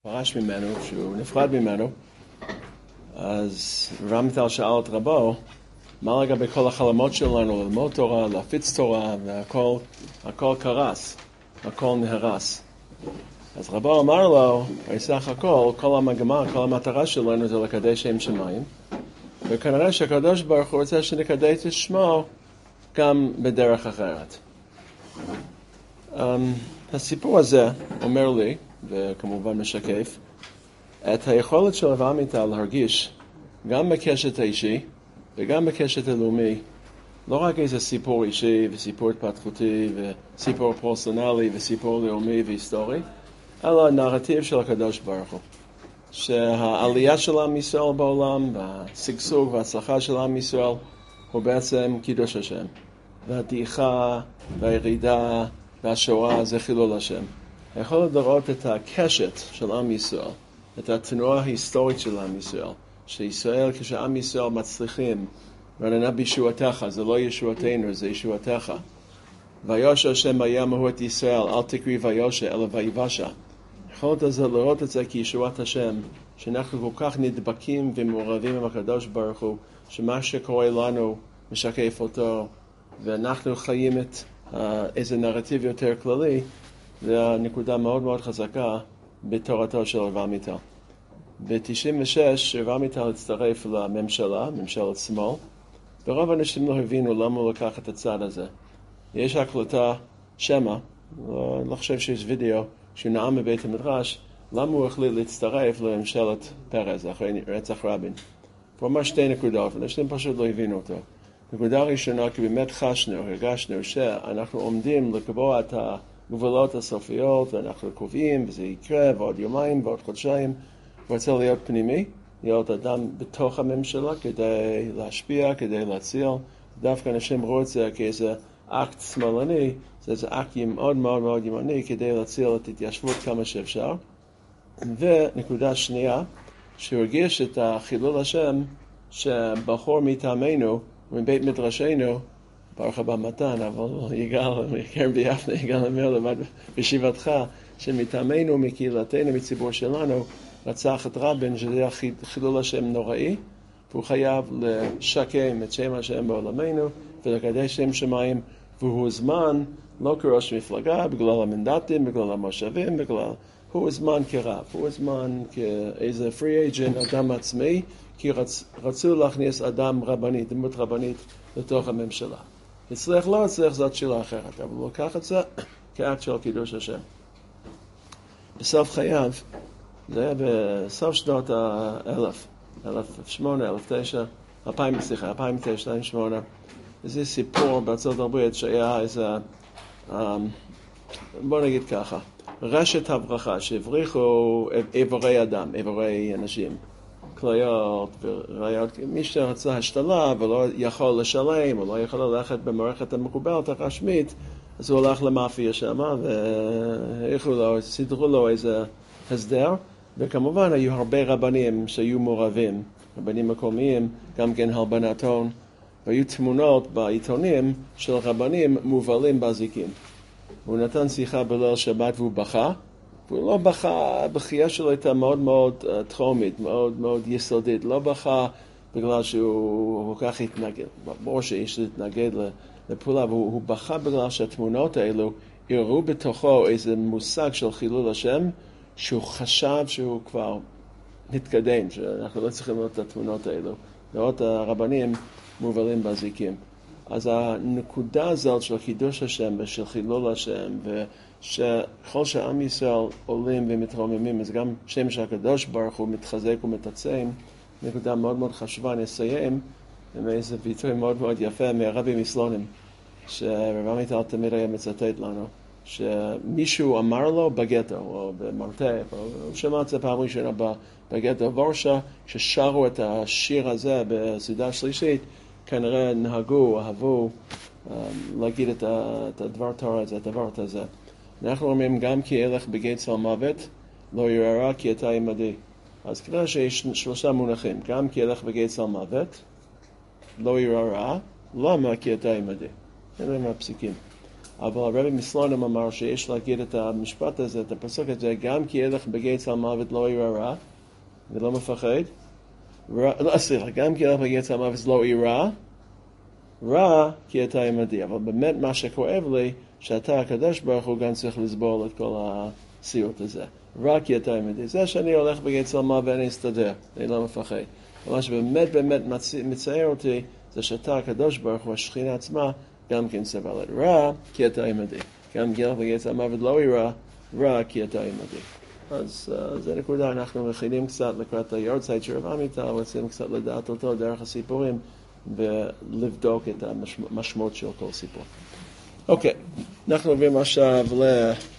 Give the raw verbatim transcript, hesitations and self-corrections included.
פרש ממנו, שהוא נפרד ממנו, אז רמיטל שאל את רבו, מה לגבי כל החלומות שלנו, ללמוד תורה, להפיץ תורה, והכל הכל קרס, הכל נהרס. אז רבו אמר לו, סך הכל, כל המגמה, כל המטרה שלנו זה לקדש שם שמיים, וכנראה שהקדוש ברוך הוא רוצה שנקדש את שמו גם בדרך אחרת. Um, הסיפור הזה אומר לי, וכמובן משקף, את היכולת של הרב עמיטל להרגיש גם בקשת האישי וגם בקשת הלאומי, לא רק איזה סיפור אישי וסיפור התפתחותי וסיפור פרסונלי וסיפור לאומי והיסטורי, אלא הנרטיב של הקדוש ברוך הוא. שהעלייה של עם ישראל בעולם והשגשוג וההצלחה של עם ישראל הוא בעצם קידוש השם. והדעיכה והירידה והשואה זה חילול השם. יכול לראות את הקשת של עם ישראל, את התנועה ההיסטורית של עם ישראל, שישראל, כשעם ישראל מצליחים, רננה בישועתך, זה לא ישועתנו, זה ישועתך. ויושע השם ויאמרו את ישראל, אל תקריא ויושע, אלא ויבשע. יכול לראות את זה כישועת השם, שאנחנו כל כך נדבקים ומעורבים עם הקדוש ברוך הוא, שמה שקורה לנו משקף אותו, ואנחנו חיים את uh, איזה נרטיב יותר כללי, זה הנקודה מאוד מאוד חזקה בתורתו של הרב עמיטל. ב-תשעים ושש הרב עמיטל הצטרף לממשלה, ממשלת שמאל, ורוב האנשים לא הבינו למה הוא לקח את הצד הזה. יש הקלטה שמה, לא, לא חושב שיש וידאו, שהוא נאם בבית המדרש, למה הוא החליט להצטרף לממשלת פרז, אחרי רצח רבין. הוא אמר שתי נקודות, ואנשים פשוט לא הבינו אותו. נקודה ראשונה, כי באמת חשנו, הרגשנו שאנחנו עומדים לקבוע את הגבולות הסופיות, ואנחנו קובעים, וזה יקרה, ועוד יומיים, ועוד חודשיים, ורוצה להיות פנימי, להיות אדם בתוך הממשלה, כדי להשפיע, כדי להציל. דווקא אנשים רואים את זה כאיזה אקט שמאלני, זה איזה אקט מאוד מאוד מאוד ימני, כדי להציל את התיישבות כמה שאפשר. ונקודה שנייה, שהוא הרגיש את החילול השם, שבחור מטעמנו, מבית מדרשנו, ברוך הבא מתן, אבל יגאל, מקרן ביפנה, יגאל אמר לבד בישיבתך, שמטעמנו, מקהילתנו, מציבור שלנו, רצח את רבין, שזה חילול השם נוראי, והוא חייב לשקם את שם השם בעולמנו, ולקדש שם שמיים, והוא זמן, לא כראש מפלגה, בגלל המנדטים, בגלל המושבים, בגלל, הוא זמן כרב, הוא זמן כאיזה free agent, אדם עצמאי, כי רצ, רצו להכניס אדם רבנית, דמות רבנית, לתוך הממשלה. הצליח לא הצליח, זאת שאלה אחרת, אבל הוא לקח את זה כאקט של קידוש השם. בסוף חייו, זה היה בסוף שנות האלף, אלף שמונה, אלף תשע, אלפיים, סליחה, אלפיים תשע, אלפיים שמונה, איזה סיפור בארצות הברית שהיה איזה, בוא נגיד ככה, רשת הברכה שהבריחו איברי אדם, איברי אנשים, כליות וראיות, מי שרצה השתלה ולא יכול לשלם או לא יכול ללכת במערכת המקובלת הרשמית, אז הוא הלך למאפיה שם והעריכו לו, סידרו לו איזה הסדר, וכמובן היו הרבה רבנים שהיו מעורבים, רבנים מקומיים, גם כן הלבנת הון, והיו תמונות בעיתונים של רבנים מובלים באזיקים. הוא נתן שיחה בליל שבת והוא בכה, והוא לא בכה, הבכייה שלו הייתה מאוד מאוד uh, טרומית, מאוד מאוד יסודית, לא בכה בגלל שהוא כל כך התנגד, ברור שאיש להתנגד לפעולה, והוא בכה בגלל שהתמונות האלו הראו בתוכו איזה מושג של חילול השם, שהוא חשב שהוא כבר מתקדם, שאנחנו לא צריכים לראות את התמונות האלו, לראות הרבנים מובלים באזיקים. אז הנקודה הזאת של קידוש השם ושל חילול השם, ושכל שעם ישראל עולים ומתרוממים, אז גם שם שהקדוש ברוך הוא מתחזק ומתעצם, נקודה מאוד מאוד חשובה. אני אסיים עם איזה ביטוי מאוד מאוד יפה מהרבי מסלונים, שהרב עמיטל תמיד היה מצטט לנו, שמישהו אמר לו בגטו, או במרתף, או הוא שמע את זה פעם ראשונה בגטו ורשה, ששרו את השיר הזה בסעודה שלישית, כנראה נהגו, אהבו, להגיד את הדבר תורה הזה, את הדבר הזה. אנחנו אומרים גם כי ילך בגיא צלם מוות, לא ירא רע כי אתה עמדי. אז כנראה שיש שלושה מונחים, גם כי ילך בגיא צלם מוות, לא ירא רע, למה כי אתה עמדי. אלה הם הפסיקים. אבל הרבי מסלונים אמר שיש להגיד את המשפט הזה, את הפסוק הזה, גם כי ילך בגיא צל מוות לא ירא רע, ולא מפחד, רע, לא, סליחה, גם כי ילך בגיא צל מוות לא ירא, רע כי אתה עמדי. אבל באמת מה שכואב לי, שאתה הקדוש ברוך הוא גם צריך לסבול את כל הסיוט הזה. רע כי אתה עמדי. זה שאני הולך בגיא צל מוות ואני אסתדר, אני לא מפחד. מה שבאמת באמת מצער אותי, זה שאתה הקדוש ברוך הוא, השכינה עצמה, גם כן סבלת רע, כי אתה עמדי. גם גילח בגיא צל מוות לא ירא, רע, כי אתה עמדי. אז uh, זה נקודה, אנחנו מכינים קצת לקראת היורצייט של רב עמיטל, רוצים קצת לדעת אותו דרך הסיפורים, ולבדוק את המשמעות של כל סיפור. אוקיי, אנחנו עוברים עכשיו ל...